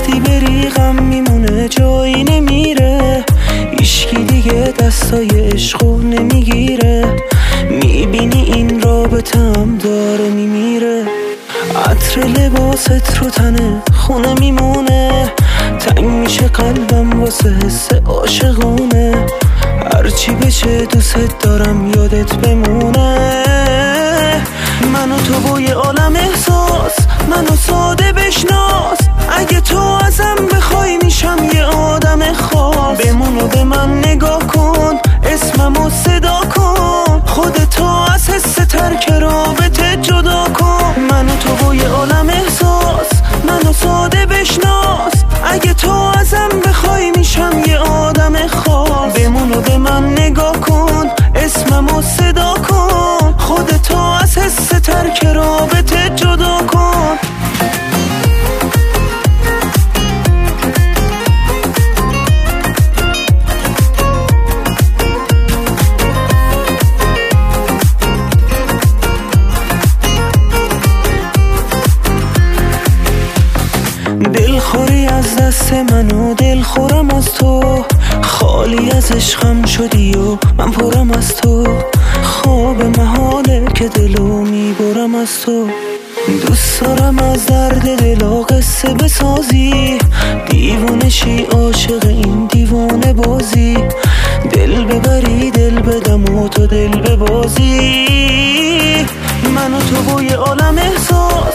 وقتی بری غم میمونه جایی نمیره، هیچکی دیگه دستای عشقو نمیگیره. میبینی این رابطم داره میمیره، عطر لباست رو تنه خونه میمونه. تنگ میشه قلبم واسه حس عاشقونه، هرچی بشه دوست دارم یادت بمونه. من و تو با یه عالم احساس، منو ساده بشناس. اگه تو ازم بخوای میشم یه آدم خاص. بمون و به من نگاه کن، اسممو صدا کن، خودتو از حس ترک رابطه جدا کن. من و تو با یه عالم احساس، منو ساده بشناس. اگه تو ازم بخوای میشم یه آدم خاص. بمون و به من نگاه کن، اسممو صدا کن، خودتو از حس ترک رابطه جدا کن. دلخوری از دست من و دلخورم از تو، خالی از عشقم شدی و من پرم از تو. خواب محاله که دلو میبرم از تو، دوست دارم از درد دلا قصه بسازی. دیوونه شی عاشق این دیوانه بازی، دل ببری دل بدم و تو دل ببازی. من و تو با یه عالم احساس،